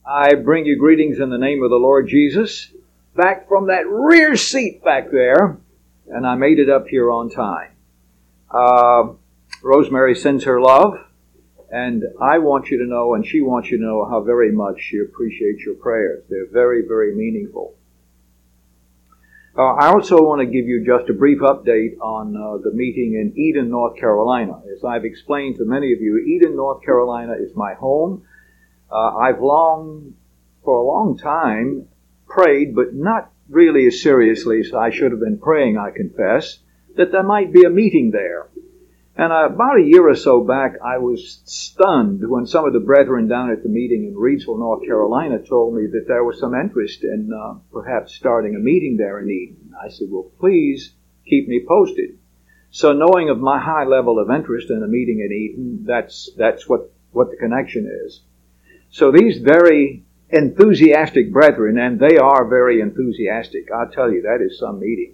I bring you greetings in the name of the Lord Jesus, back from that rear seat back there, and I made it up here on time. Rosemary sends her love, and I want you to know, and she wants you to know how very much she appreciates your prayers. They're very, very meaningful. I also want to give you just a brief update on the meeting in Eden, North Carolina. As I've explained to many of you, Eden, North Carolina is my home. I've for a long time, prayed, but not really as seriously as I should have been praying, I confess, that there might be a meeting there. And about a year or so back, I was stunned when some of the brethren down at the meeting in Reidsville, North Carolina, told me that there was some interest in perhaps starting a meeting there in Eden. I said, well, please keep me posted. So knowing of my high level of interest in a meeting in Eden, that's what the connection is. So these very enthusiastic brethren, and they are very enthusiastic, I'll tell you, that is some meeting.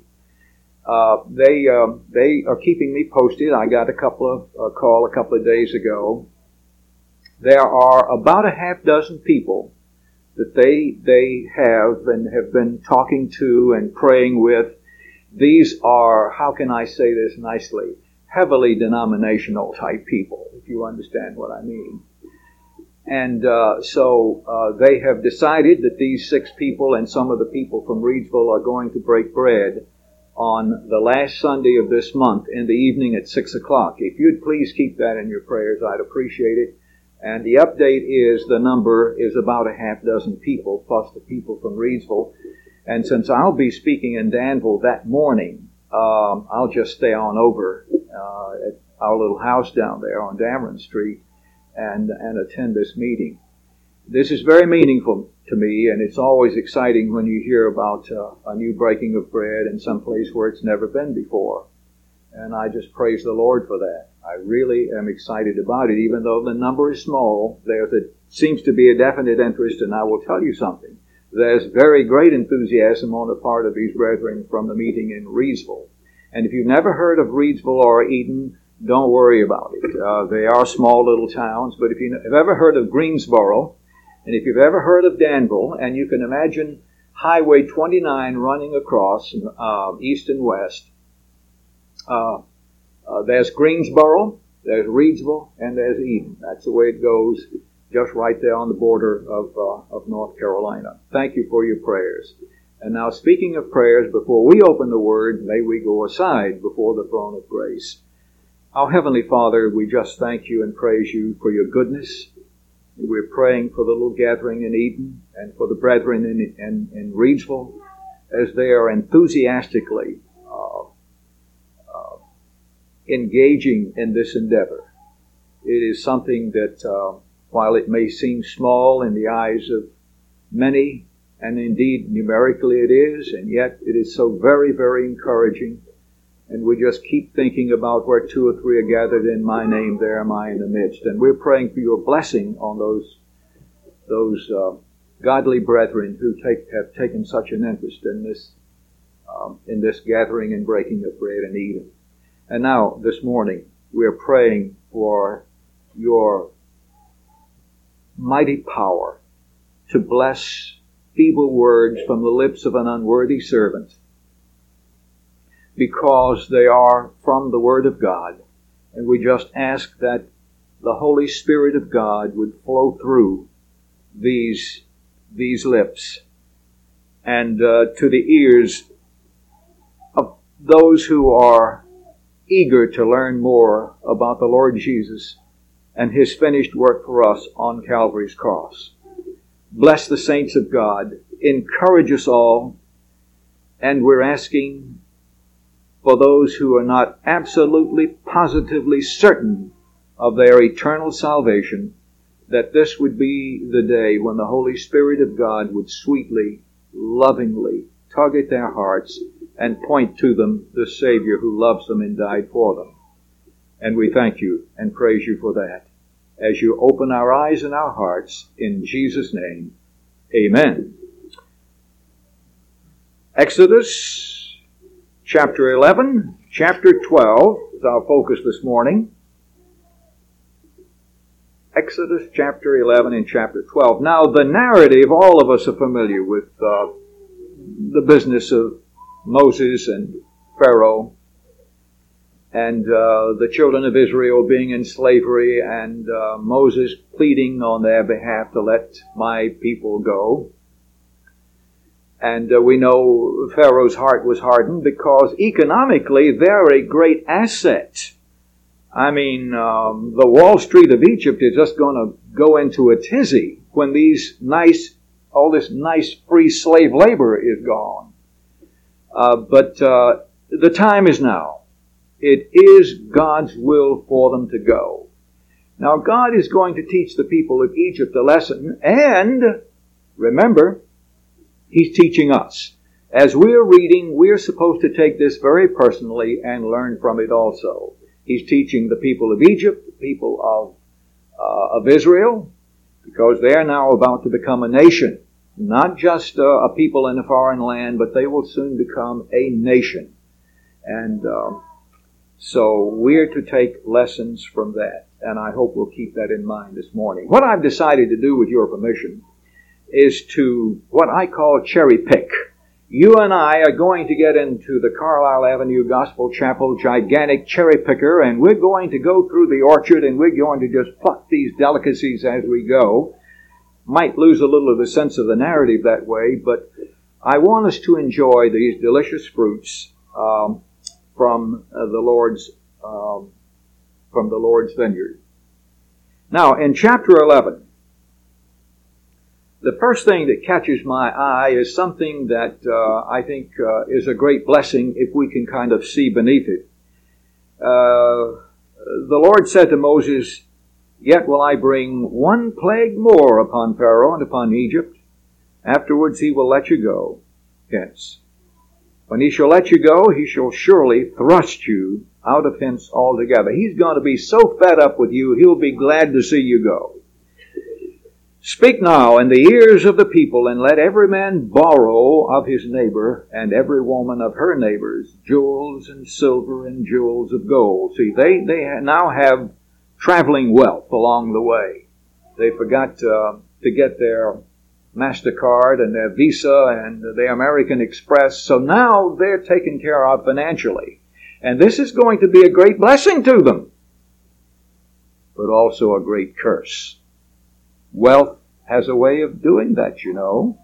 They are keeping me posted. I got a call a couple of days ago. There are about a half dozen people that they have and have been talking to and praying with. These are, how can I say this nicely, heavily denominational type people, if you understand what I mean. And so they have decided that these 6 people and some of the people from Reidsville are going to break bread on the last Sunday of this month in the evening at 6 o'clock. If you'd please keep that in your prayers, I'd appreciate it. And the update is the number is about a half dozen people, plus the people from Reidsville. And since I'll be speaking in Danville that morning, I'll just stay on over at our little house down there on Dameron Street and attend this meeting. This is very meaningful to me, and it's always exciting when you hear about a new breaking of bread in some place where it's never been before. And I just praise the Lord for that. I really am excited about it, even though the number is small. There seems to be a definite interest, and I will tell you something. There's very great enthusiasm on the part of these brethren from the meeting in Reidsville. And if you've never heard of Reidsville or Eden, don't worry about it. They are small little towns, but if you've ever heard of Greensboro, and if you've ever heard of Danville, and you can imagine Highway 29 running across east and west, there's Greensboro, there's Reidsville, and there's Eden. That's the way it goes, just right there on the border of North Carolina. Thank you for your prayers. And now, speaking of prayers, before we open the Word, may we go aside before the throne of grace. Our Heavenly Father, we just thank you and praise you for your goodness. We're praying for the little gathering in Eden and for the brethren in Reidsville as they are enthusiastically engaging in this endeavor. It is something that, while it may seem small in the eyes of many, and indeed numerically it is, and yet it is so very, very encouraging. And we just keep thinking about where 2 or 3 are gathered in my name, there am I in the midst. And we're praying for your blessing on those godly brethren who have taken such an interest in this gathering and breaking of bread in Eden. And now, this morning, we're praying for your mighty power to bless feeble words from the lips of an unworthy servant, because they are from the Word of God. And we just ask that the Holy Spirit of God would flow through these lips and to the ears of those who are eager to learn more about the Lord Jesus and His finished work for us on Calvary's cross. Bless the saints of God. Encourage us all. And we're asking for those who are not absolutely, positively certain of their eternal salvation, that this would be the day when the Holy Spirit of God would sweetly, lovingly tug at their hearts and point to them the Savior who loves them and died for them. And we thank you and praise you for that. As you open our eyes and our hearts, in Jesus' name, amen. Exodus chapter 11, chapter 12 is our focus this morning. Exodus chapter 11 and chapter 12. Now, the narrative, all of us are familiar with the business of Moses and Pharaoh and the children of Israel being in slavery and Moses pleading on their behalf to let my people go. And we know Pharaoh's heart was hardened because economically they're a great asset. I mean, the Wall Street of Egypt is just going to go into a tizzy when all this nice free slave labor is gone. But the time is now. It is God's will for them to go. Now, God is going to teach the people of Egypt a lesson, and remember, He's teaching us. As we're reading, we're supposed to take this very personally and learn from it also. He's teaching the people of Egypt, the people of Israel, because they are now about to become a nation. Not just a people in a foreign land, but they will soon become a nation. And so we're to take lessons from that. And I hope we'll keep that in mind this morning. What I've decided to do, with your permission, is to what I call cherry pick. You and I are going to get into the Carlisle Avenue Gospel Chapel gigantic cherry picker, and we're going to go through the orchard, and we're going to just pluck these delicacies as we go. Might lose a little of the sense of the narrative that way, but I want us to enjoy these delicious fruits from the Lord's vineyard. Now, in chapter 11, the first thing that catches my eye is something that I think is a great blessing if we can kind of see beneath it. The Lord said to Moses, "Yet will I bring one plague more upon Pharaoh and upon Egypt. Afterwards he will let you go hence. When he shall let you go, he shall surely thrust you out of hence altogether." He's going to be so fed up with you, he'll be glad to see you go. "Speak now in the ears of the people, and let every man borrow of his neighbor, and every woman of her neighbors, jewels and silver and jewels of gold." See, they now have traveling wealth along the way. They forgot to get their MasterCard and their Visa and their American Express, so now they're taken care of financially. And this is going to be a great blessing to them, but also a great curse. Wealth has a way of doing that, you know.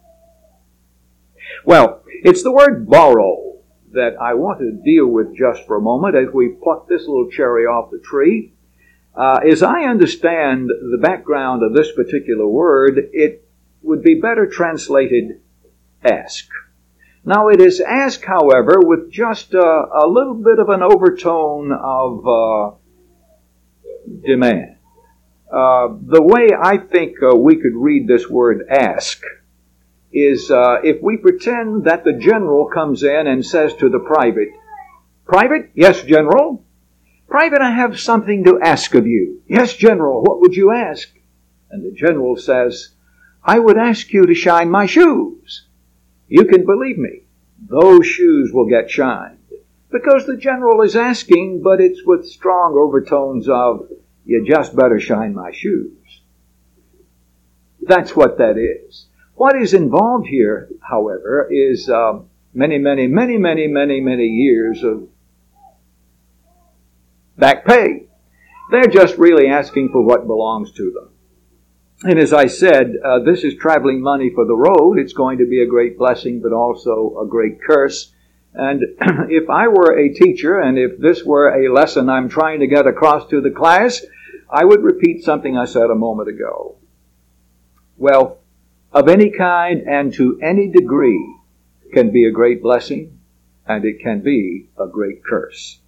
Well, it's the word borrow that I want to deal with just for a moment as we pluck this little cherry off the tree. As I understand the background of this particular word, it would be better translated ask. Now, it is ask, however, with just a little bit of an overtone of demand. The way I think we could read this word ask is if we pretend that the general comes in and says to the private, "Private? Yes, General." "Private, I have something to ask of you." "Yes, General, what would you ask?" And the general says, "I would ask you to shine my shoes." You can believe me, those shoes will get shined. Because the general is asking, but it's with strong overtones of, "You just better shine my shoes." That's what that is. What is involved here, however, is many years of back pay. They're just really asking for what belongs to them. And as I said, this is traveling money for the road. It's going to be a great blessing, but also a great curse. And if I were a teacher, and if this were a lesson I'm trying to get across to the class, I would repeat something I said a moment ago. Wealth of any kind and to any degree can be a great blessing, and it can be a great curse.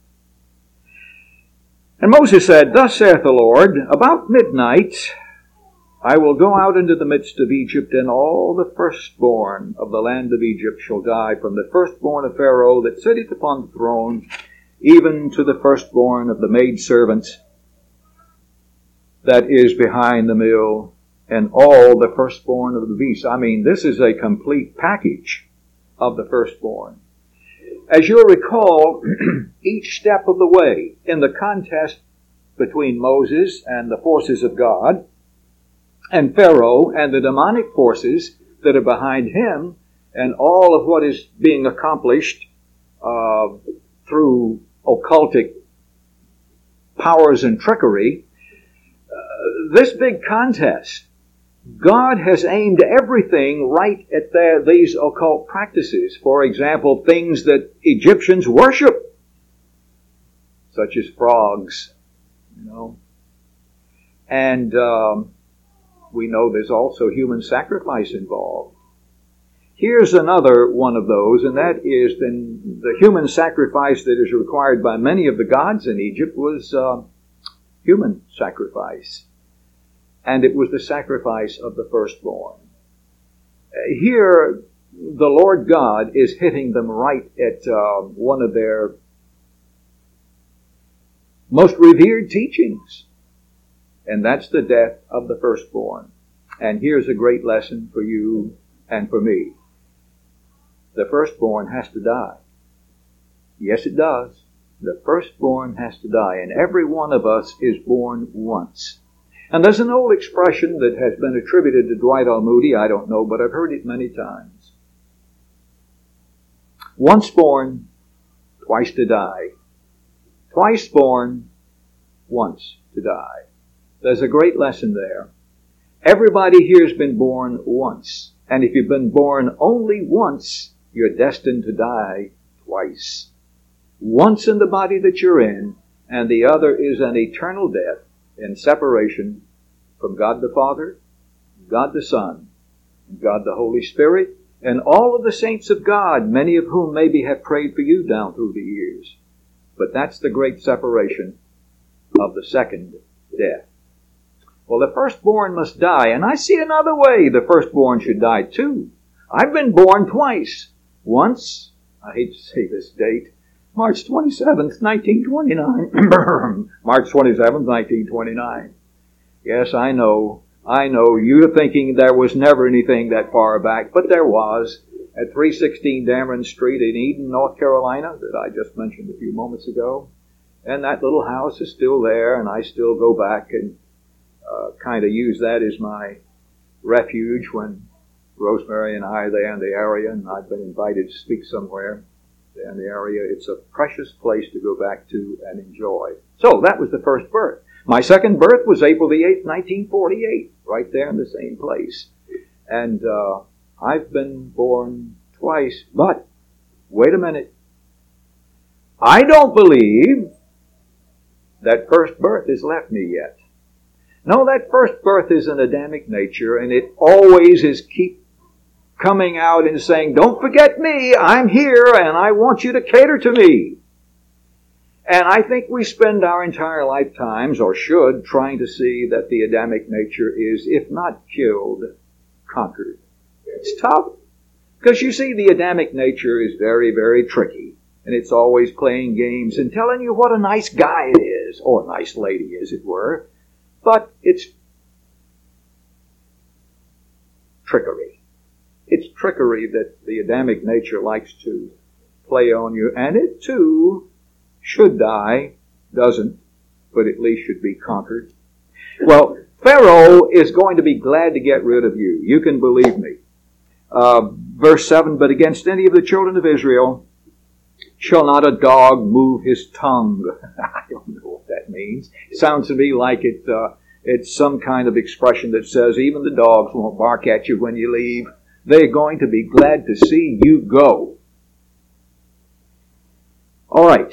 And Moses said, "Thus saith the Lord, about midnight I will go out into the midst of Egypt, and all the firstborn of the land of Egypt shall die, from the firstborn of Pharaoh that sitteth upon the throne, even to the firstborn of the maidservant that is behind the mill, and all the firstborn of the beasts." I mean, this is a complete package of the firstborn. As you'll recall, each step of the way in the contest between Moses and the forces of God, and Pharaoh and the demonic forces that are behind him, and all of what is being accomplished through occultic powers and trickery. This big contest, God has aimed everything right at these occult practices. For example, things that Egyptians worship, such as frogs, And we know there's also human sacrifice involved. Here's another one of those, and that is then the human sacrifice that is required by many of the gods in Egypt was human sacrifice. And it was the sacrifice of the firstborn. Here, the Lord God is hitting them right at one of their most revered teachings. And that's the death of the firstborn. And here's a great lesson for you and for me. The firstborn has to die. Yes, it does. The firstborn has to die. And every one of us is born once. And there's an old expression that has been attributed to Dwight L. Moody. I don't know, but I've heard it many times. Once born, twice to die. Twice born, once to die. There's a great lesson there. Everybody here has been born once. And if you've been born only once, you're destined to die twice. Once in the body that you're in, and the other is an eternal death in separation from God the Father, God the Son, God the Holy Spirit, and all of the saints of God, many of whom maybe have prayed for you down through the years. But that's the great separation of the second death. Well, the firstborn must die, and I see another way the firstborn should die too. I've been born twice. Once, I hate to say this date, March 27th, 1929. March 27th, 1929. Yes, I know. You're thinking there was never anything that far back, but there was. At 316 Dameron Street in Eden, North Carolina, that I just mentioned a few moments ago. And that little house is still there, and I still go back and kind of use that as my refuge when Rosemary and I are there in the area, and I've been invited to speak somewhere in the area. It's a precious place to go back to and enjoy. So that was the first birth. My second birth was April the 8th, 1948, right there in the same place. And I've been born twice, but wait a minute. I don't believe that first birth has left me yet. No, that first birth is an Adamic nature, and it always is keep coming out and saying, don't forget me, I'm here, and I want you to cater to me. And I think we spend our entire lifetimes, or should, trying to see that the Adamic nature is, if not killed, conquered. It's tough, because you see, the Adamic nature is very, very tricky, and it's always playing games and telling you what a nice guy it is, or a nice lady, as it were. But it's trickery. It's trickery that the Adamic nature likes to play on you. And it too should die, doesn't, but at least should be conquered. Well, Pharaoh is going to be glad to get rid of you. You can believe me. Verse 7, but against any of the children of Israel shall not a dog move his tongue. I don't know what that means. It sounds to me like it's some kind of expression that says even the dogs won't bark at you when you leave. They're going to be glad to see you go. All right.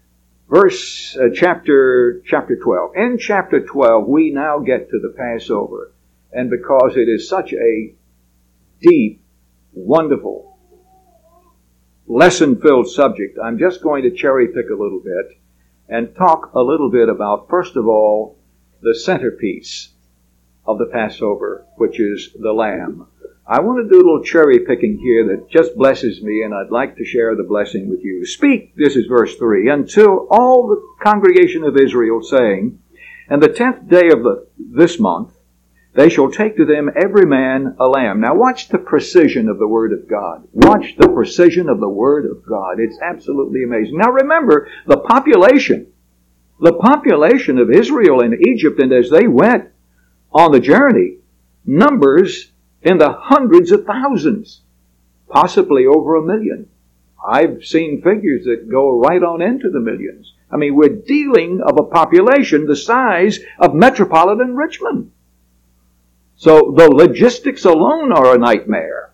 Chapter 12. In chapter 12, we now get to the Passover. And because it is such a deep, wonderful, lesson-filled subject, I'm just going to cherry pick a little bit and talk a little bit about, first of all, the centerpiece of the Passover, which is the lamb. I want to do a little cherry picking here that just blesses me, and I'd like to share the blessing with you. Speak, this is verse 3, until all the congregation of Israel saying, and the 10th day of this month, they shall take to them every man a lamb. Now watch the precision of the Word of God. Watch the precision of the Word of God. It's absolutely amazing. Now remember, the population The population of Israel and Egypt, and as they went on the journey, numbers in the hundreds of thousands, possibly over 1 million. I've seen figures that go right on into the millions. I mean, we're dealing of a population the size of metropolitan Richmond. So the logistics alone are a nightmare.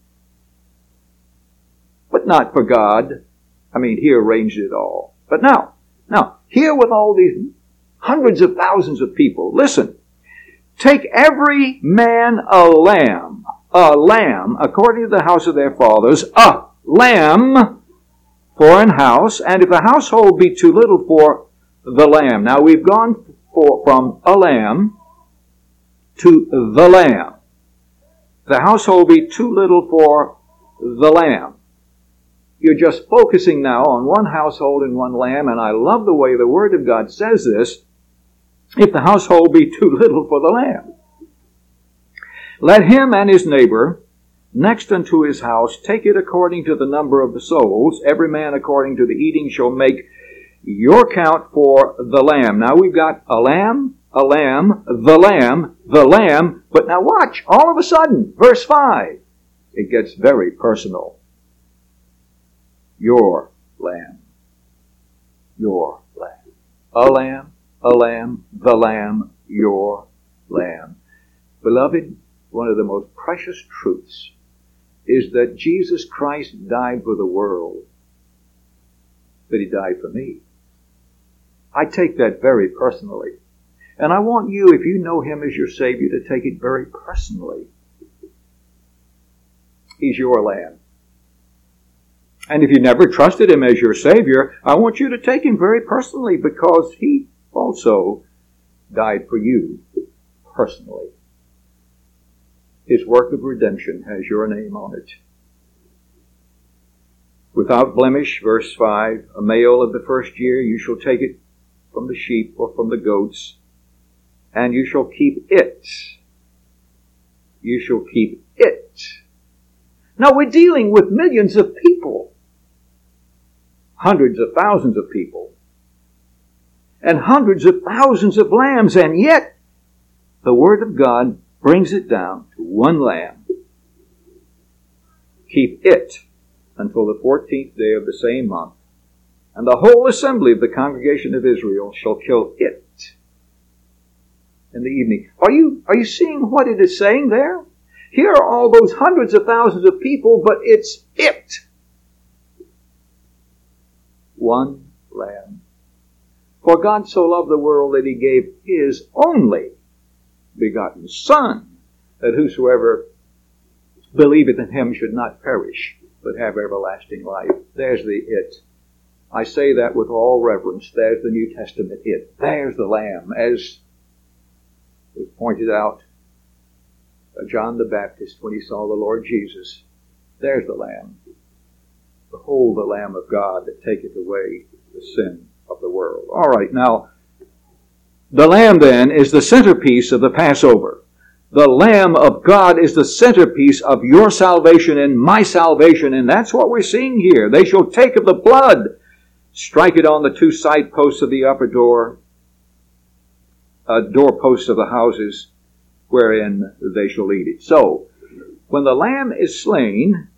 But not for God. I mean, He arranged it all. But now, here with all these hundreds of thousands of people, listen, take every man a lamb, according to the house of their fathers, a lamb for an house, and if the household be too little for the lamb. Now we've gone from a lamb to the lamb. The household be too little for the lamb. You're just focusing now on one household and one lamb, and I love the way the Word of God says this, if the household be too little for the lamb. Let him and his neighbor next unto his house take it according to the number of the souls. Every man according to the eating shall make your count for the lamb. Now we've got a lamb, the lamb. But now watch, all of a sudden, verse 5, it gets very personal. Your lamb. Your lamb. A lamb, the lamb, your lamb. Beloved, one of the most precious truths is that Jesus Christ died for the world, that He died for me. I take that very personally. And I want you, if you know Him as your Savior, to take it very personally. He's your lamb. And if you never trusted Him as your Savior, I want you to take Him very personally, because He also died for you personally. His work of redemption has your name on it. Without blemish, verse 5, a male of the first year, you shall take it from the sheep or from the goats, and you shall keep it. You shall keep it. Now we're dealing with millions of people. Hundreds of thousands of people. And hundreds of thousands of lambs, and yet the Word of God brings it down to one lamb. Keep it until the 14th day of the same month, and the whole assembly of the congregation of Israel shall kill it in the evening. Are you seeing what it is saying there? Here are all those hundreds of thousands of people, but it's it. One lamb. For God so loved the world that He gave His only begotten Son, that whosoever believeth in Him should not perish, but have everlasting life. There's the it. I say that with all reverence. There's the New Testament it. There's the Lamb. As was pointed out by John the Baptist when he saw the Lord Jesus. There's the Lamb. Behold the Lamb of God that taketh away the sin of the world. All right, now, the Lamb then is the centerpiece of the Passover. The Lamb of God is the centerpiece of your salvation and my salvation, and that's what we're seeing here. They shall take of the blood, strike it on the two side posts of the upper door posts of the houses wherein they shall eat it. So, when the Lamb is slain,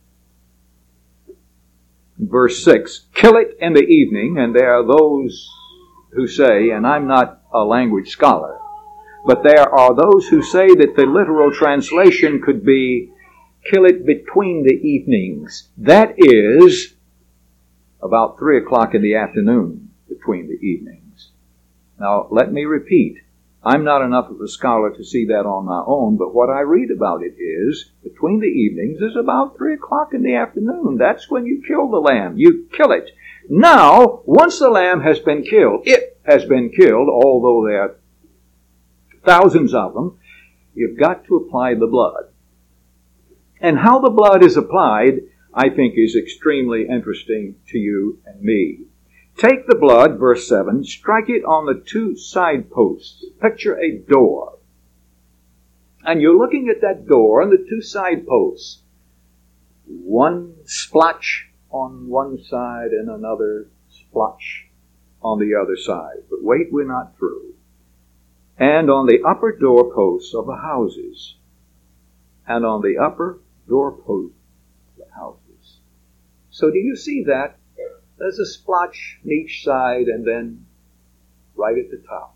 verse 6, kill it in the evening, and there are those who say, and I'm not a language scholar, but there are those who say that the literal translation could be, kill it between the evenings. That is about 3 o'clock in the afternoon between the evenings. Now, let me repeat. I'm not enough of a scholar to see that on my own, but what I read about it is, between the evenings is about 3 o'clock in the afternoon. That's when you kill the lamb. You kill it. Now, once the lamb has been killed, it has been killed, although there are thousands of them, you've got to apply the blood. And how the blood is applied, I think, is extremely interesting to you and me. Take the blood, verse 7, strike it on the two side posts. Picture a door. And you're looking at that door and the two side posts. One splotch on one side and another splotch on the other side. But wait, we're not through. And on the upper doorposts of the houses. And on the upper doorposts of the houses. So do you see that? There's a splotch on each side and then right at the top.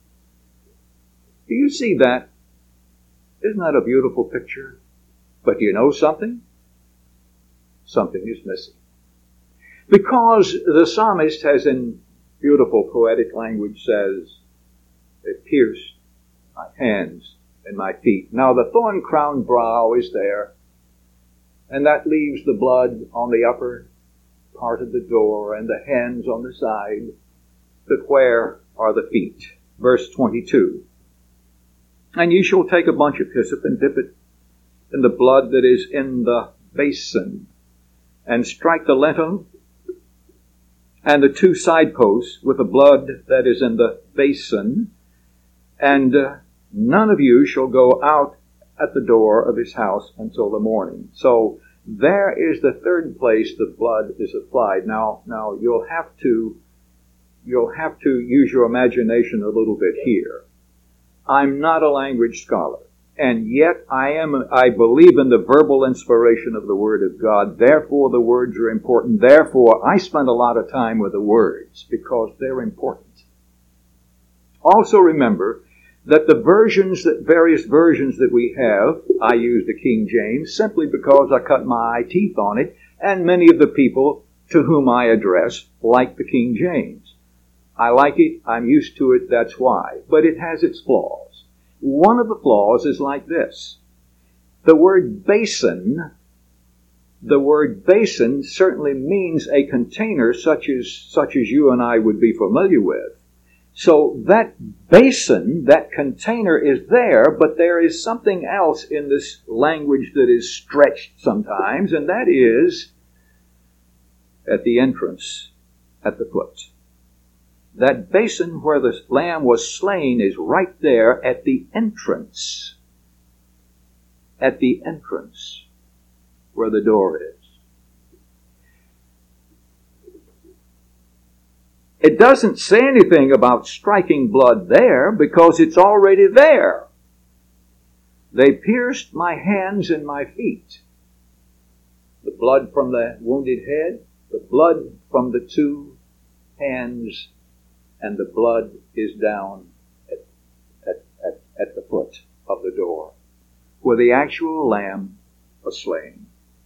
Do you see that? Isn't that a beautiful picture? But you know something? Something is missing. Because the psalmist has in beautiful poetic language says, it pierced my hands and my feet. Now the thorn-crowned brow is there, and that leaves the blood on the upper part of the door and the hands on the side. But where are the feet? Verse 22. And you shall take a bunch of hyssop and dip it in the blood that is in the basin, and strike the lintel and the two side posts with the blood that is in the basin, and none of you shall go out at the door of his house until the morning. So there is the third place the blood is applied. Now you'll have to use your imagination a little bit here. I'm not a language scholar, and yet I believe in the verbal inspiration of the Word of God. Therefore, the words are important. Therefore, I spend a lot of time with the words because they're important. Also remember that various versions that we have, I use the King James simply because I cut my teeth on it, and many of the people to whom I address like the King James. I like it, I'm used to it, that's why. But it has its flaws. One of the flaws is like this. The word basin certainly means a container such as you and I would be familiar with. So that basin, that container is there, but there is something else in this language that is stretched sometimes, and that is at the entrance, at the foot. That basin where the lamb was slain is right there at the entrance. At the entrance where the door is. It doesn't say anything about striking blood there because it's already there. They pierced my hands and my feet. The blood from the wounded head, the blood from the two hands, and the blood is down at the foot of the door, where the actual lamb was slain.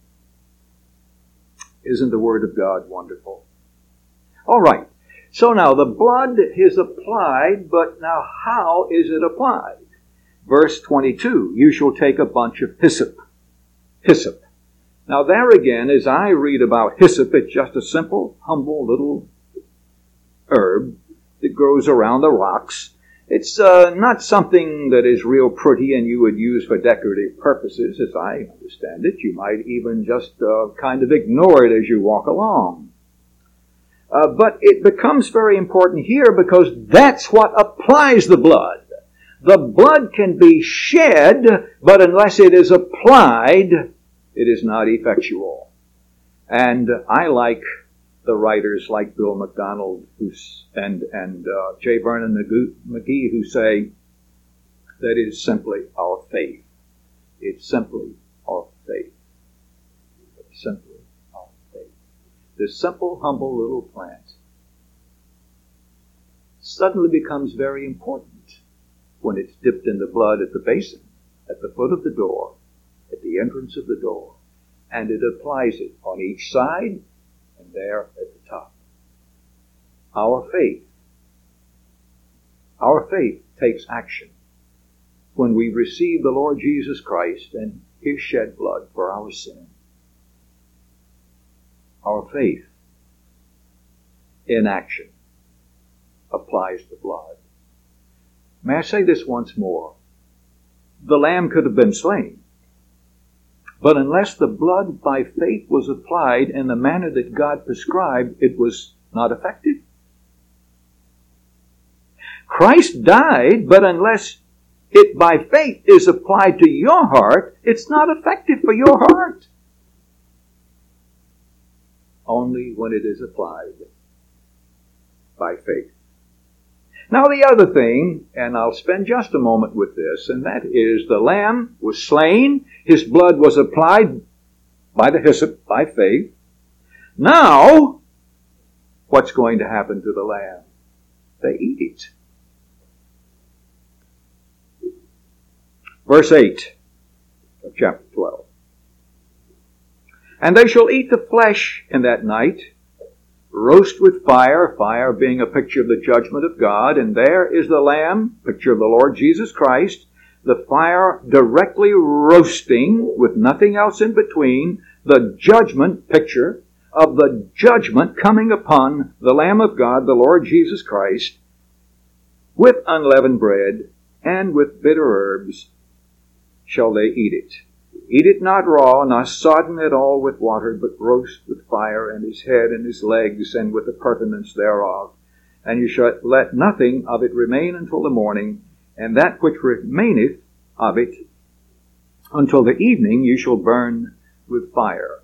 Isn't the Word of God wonderful? All right. So now the blood is applied, but now how is it applied? Verse 22, you shall take a bunch of hyssop. Hyssop. Now there again, as I read about hyssop, it's just a simple, humble little herb that grows around the rocks. It's not something that is real pretty and you would use for decorative purposes, as I understand it. You might even just kind of ignore it as you walk along. But it becomes very important here because that's what applies the blood. The blood can be shed, but unless it is applied, it is not effectual. And I like the writers like Bill MacDonald and J. Vernon McGee who say that it is simply our faith. It's simply our faith. It's simply our faith. This simple, humble little plant suddenly becomes very important when it's dipped in the blood at the basin, at the foot of the door, at the entrance of the door, and it applies it on each side and there at the top. Our faith takes action when we receive the Lord Jesus Christ and His shed blood for our sin. Our faith in action applies the blood. May I say this once more? The lamb could have been slain, but unless the blood by faith was applied in the manner that God prescribed, it was not effective. Christ died, but unless it by faith is applied to your heart, it's not effective for your heart. Only when it is applied by faith. Now the other thing, and I'll spend just a moment with this, and that is the Lamb was slain, his blood was applied by the hyssop, by faith. Now, what's going to happen to the Lamb? They eat it. Verse 8 of chapter 12. And they shall eat the flesh in that night, roast with fire, fire being a picture of the judgment of God, and there is the Lamb, picture of the Lord Jesus Christ, the fire directly roasting with nothing else in between, the judgment picture of the judgment coming upon the Lamb of God, the Lord Jesus Christ, with unleavened bread and with bitter herbs shall they eat it. Eat it not raw, not sodden at all with water, but roast with fire, and his head and his legs, and with the purtenance thereof. And you shall let nothing of it remain until the morning, and that which remaineth of it until the evening you shall burn with fire.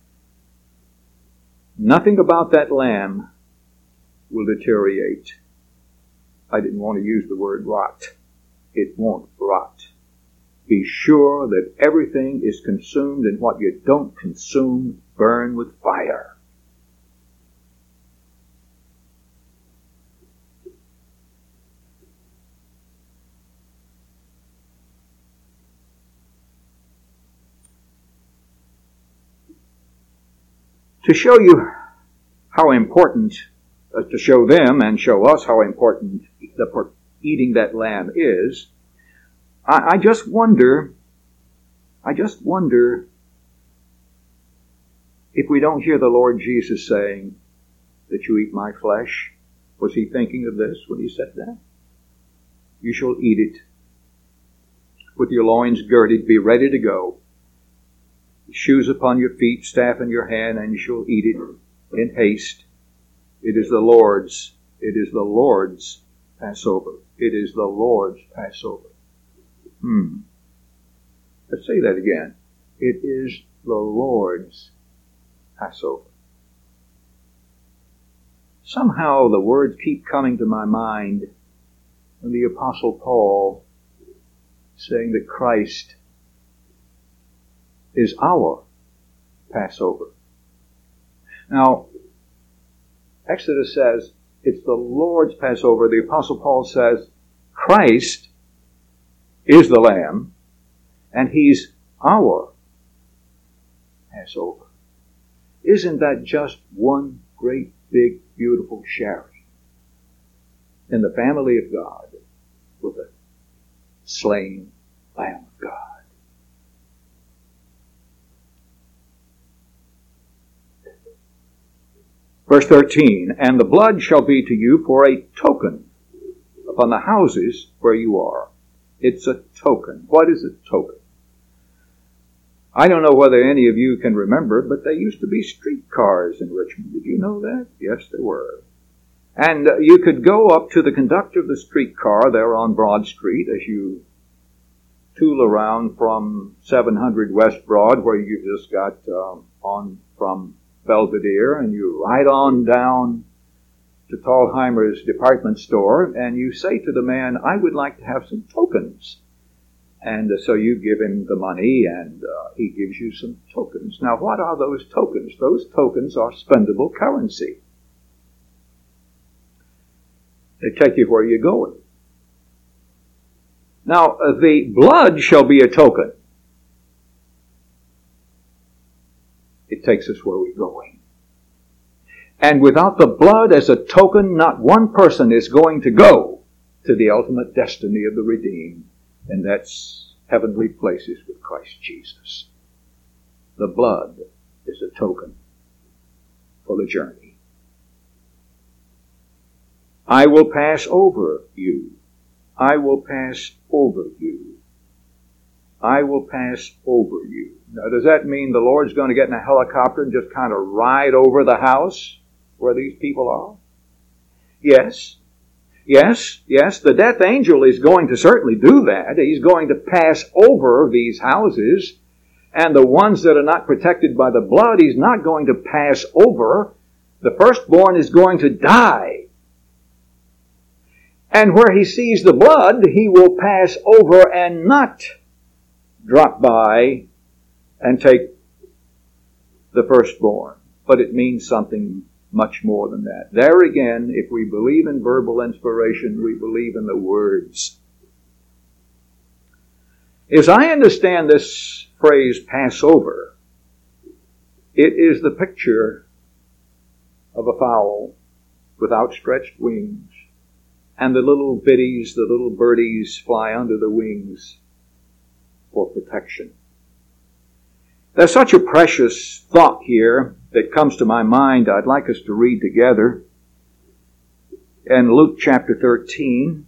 Nothing about that lamb will deteriorate. I didn't want to use the word rot. It won't rot. Be sure that everything is consumed, and what you don't consume, burn with fire. To show you how important, to show them and show us how important eating that lamb is, I just wonder if we don't hear the Lord Jesus saying that you eat my flesh. Was he thinking of this when he said that? You shall eat it with your loins girded, be ready to go. Shoes upon your feet, staff in your hand, and you shall eat it in haste. It is the Lord's Passover. It is the Lord's Passover. Let's say that again. It is the Lord's Passover. Somehow the words keep coming to my mind when the Apostle Paul saying that Christ is our Passover. Now, Exodus says it's the Lord's Passover. The Apostle Paul says Christ is the Lamb, and he's our Passover. Isn't that just one great, big, beautiful sharing in the family of God with a slain Lamb of God? Verse 13, and the blood shall be to you for a token upon the houses where you are. It's a token. What is a token? I don't know whether any of you can remember, but there used to be streetcars in Richmond. Did you know that? Yes, there were. And you could go up to the conductor of the streetcar there on Broad Street as you tool around from 700 West Broad, where you just got on from Belvedere, and you ride on down to Thalheimer's department store, and you say to the man, I would like to have some tokens. And so you give him the money, and he gives you some tokens. Now, what are those tokens? Those tokens are spendable currency. They take you where you're going. Now, the blood shall be a token. It takes us where we're going. And without the blood as a token, not one person is going to go to the ultimate destiny of the redeemed, and that's heavenly places with Christ Jesus. The blood is a token for the journey. I will pass over you. I will pass over you. I will pass over you. Now, does that mean the Lord's going to get in a helicopter and just kind of ride over the house where these people are? Yes. Yes, the death angel is going to certainly do that. He's going to pass over these houses, and the ones that are not protected by the blood, he's not going to pass over. The firstborn is going to die And where he sees the blood, he will pass over and not drop by and take the firstborn. But it means something much more than that. There again, if we believe in verbal inspiration, we believe in the words. As I understand this phrase, Passover, it is the picture of a fowl with outstretched wings, and the little biddies, the little birdies fly under the wings for protection. There's such a precious thought here that comes to my mind I'd like us to read together. In Luke chapter 13,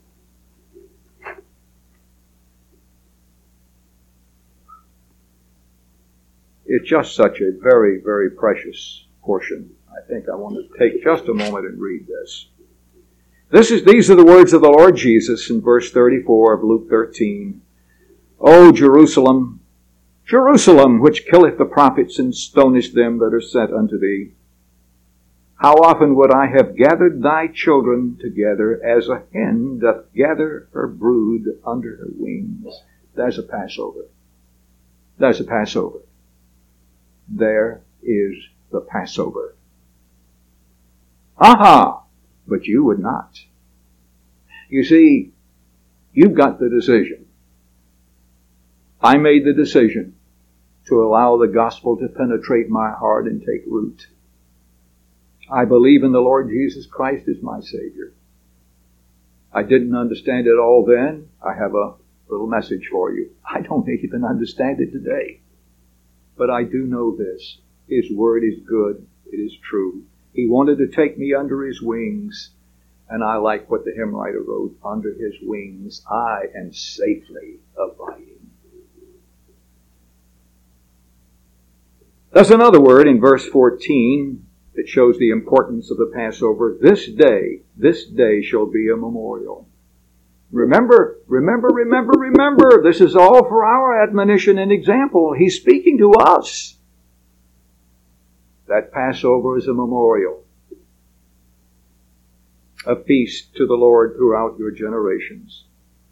it's just such a very, very precious portion. I think I want to take just a moment and read this. These are the words of the Lord Jesus in verse 34 of Luke 13. O Jerusalem, Jerusalem, which killeth the prophets and stonest them that are sent unto thee, how often would I have gathered thy children together as a hen doth gather her brood under her wings. There's a Passover. There's a Passover. There is the Passover. Aha! But you would not. You see, you've got the decision. I made the decision to allow the gospel to penetrate my heart and take root. I believe in the Lord Jesus Christ as my Savior. I didn't understand it all then. I have a little message for you. I don't even understand it today. But I do know this. His word is good. It is true. He wanted to take me under his wings. And I like what the hymn writer wrote, under his wings I am safely abiding. There's another word in verse 14 that shows the importance of the Passover. This day shall be a memorial. Remember, this is all for our admonition and example. He's speaking to us. That Passover is a memorial. A feast to the Lord throughout your generations.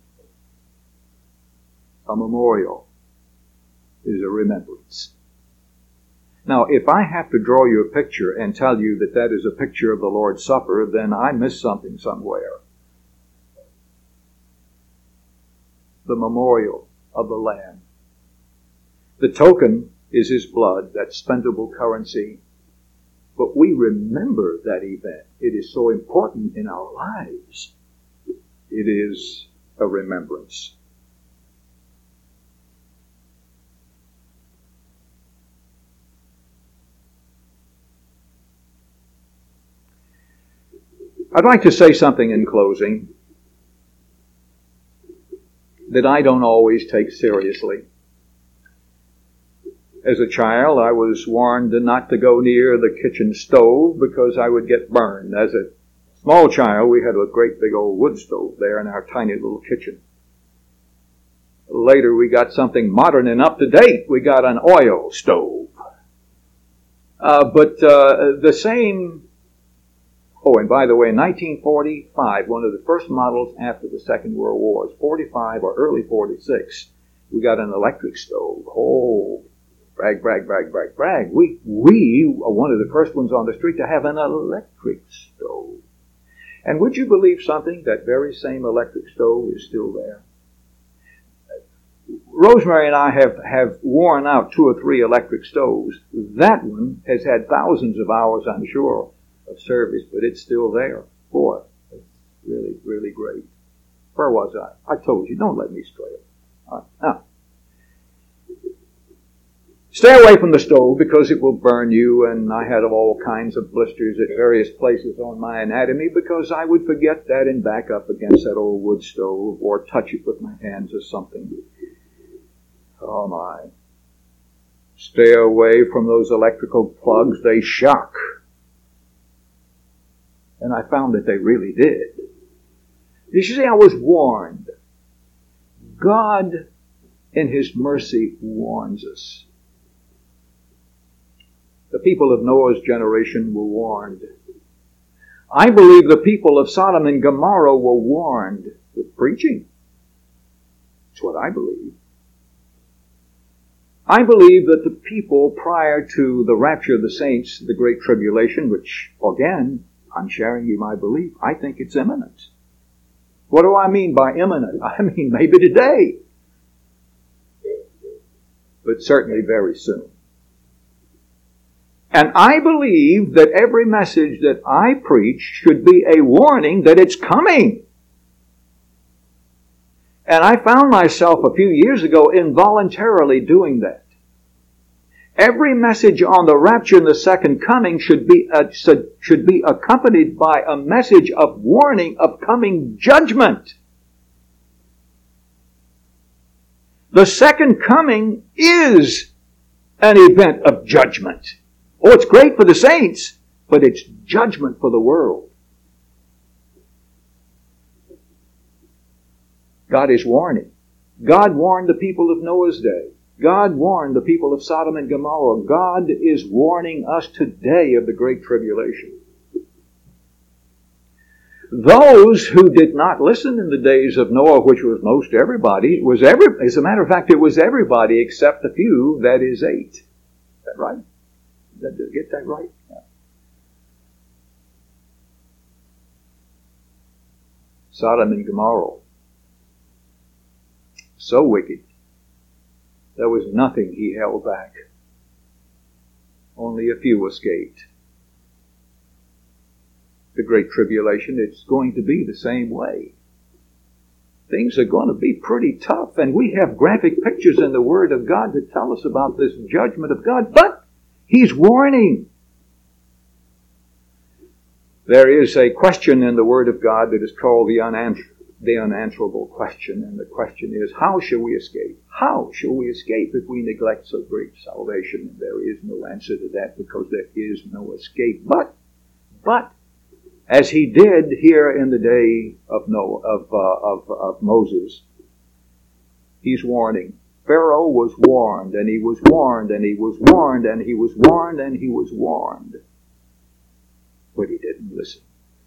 A memorial is a remembrance. Now, if I have to draw you a picture and tell you that that is a picture of the Lord's Supper, then I missed something somewhere. The memorial of the Lamb. The token is his blood, that spendable currency. But we remember that event. It is so important in our lives. It is a remembrance. I'd like to say something in closing that I don't always take seriously. As a child, I was warned not to go near the kitchen stove because I would get burned. As a small child, we had a great big old wood stove there in our tiny little kitchen. Later, we got something modern and up to date. We got an oil stove. The same... Oh, and by the way, in 1945, one of the first models after the Second World War, 45 or early 46, we got an electric stove. Oh, brag. We are one of the first ones on the street to have an electric stove. And would you believe something? That very same electric stove is still there. Rosemary and I have worn out 2 or 3 electric stoves. That one has had thousands of hours, I'm sure, of service, but it's still there. Boy, it's really, really great. Where was I? I told you, don't let me stray. Now, stay away from the stove because it will burn you, and I had all kinds of blisters at various places on my anatomy because I would forget that and back up against that old wood stove or touch it with my hands or something. Oh my. Stay away from those electrical plugs. They shock. And I found that they really did. You see, I was warned. God, in his mercy, warns us. The people of Noah's generation were warned. I believe the people of Sodom and Gomorrah were warned with preaching. That's what I believe. I believe that the people prior to the rapture of the saints, the Great Tribulation, which, again, I'm sharing you my belief, I think it's imminent. What do I mean by imminent? I mean maybe today. But certainly very soon. And I believe that every message that I preach should be a warning that it's coming. And I found myself a few years ago involuntarily doing that. Every message on the rapture and the second coming should be accompanied by a message of warning of coming judgment. The second coming is an event of judgment. Oh, it's great for the saints, but it's judgment for the world. God is warning. God warned the people of Noah's day. God warned the people of Sodom and Gomorrah. God is warning us today of the Great Tribulation. Those who did not listen in the days of Noah, which was most everybody, as a matter of fact, it was everybody except a few, that is 8. Is that right? Did I get that right? Yeah. Sodom and Gomorrah. So wicked. There was nothing he held back. Only a few escaped. The Great Tribulation, it's going to be the same way. Things are going to be pretty tough, and we have graphic pictures in the Word of God to tell us about this judgment of God, but He's warning. There is a question in the Word of God that is called the unanswerable question, and the question is, how shall we escape? How shall we escape if we neglect so great salvation? And there is no answer to that because there is no escape. But as he did here in the day of Moses, he's warning. Pharaoh was warned, and he was warned, and he was warned, and he was warned, and he was warned. But he didn't listen.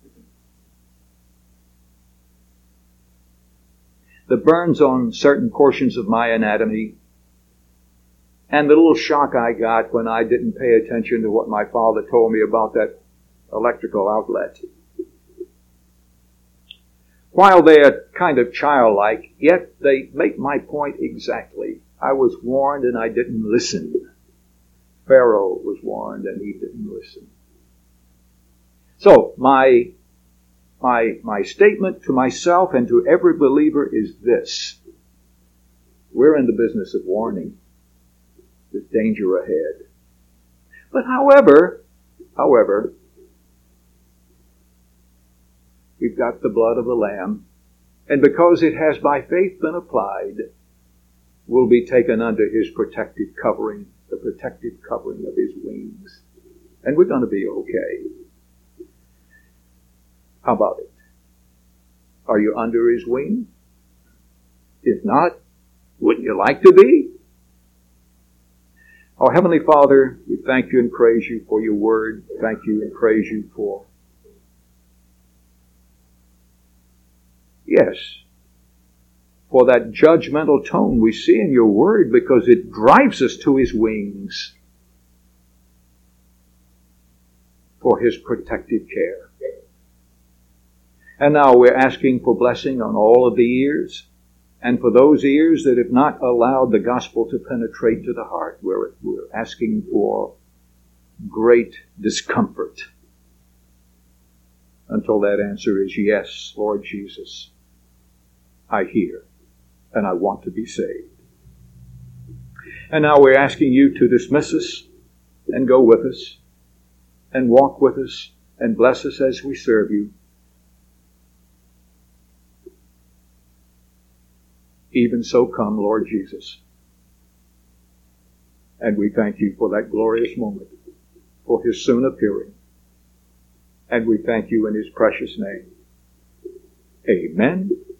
The burns on certain portions of my anatomy, and the little shock I got when I didn't pay attention to what my father told me about that electrical outlet. While they are kind of childlike, yet they make my point exactly. I was warned and I didn't listen. Pharaoh was warned and he didn't listen. So, my statement to myself and to every believer is this. We're in the business of warning. There's danger ahead. But however, we've got the blood of the Lamb, and because it has by faith been applied, we'll be taken under His protective covering, the protective covering of His wings. And we're going to be okay. How about it? Are you under His wing? If not, wouldn't you like to be? Our Heavenly Father, we thank you and praise you for your word. Thank you and praise you for, for that judgmental tone we see in your word, because it drives us to His wings for His protective care. And now we're asking for blessing on all of the ears, and for those ears that have not allowed the gospel to penetrate to the heart, we're asking for great discomfort until that answer is yes, Lord Jesus, I hear and I want to be saved. And now we're asking you to dismiss us and go with us and walk with us and bless us as we serve you. Even so come, Lord Jesus. And we thank you for that glorious moment, for His soon appearing. And we thank you in His precious name. Amen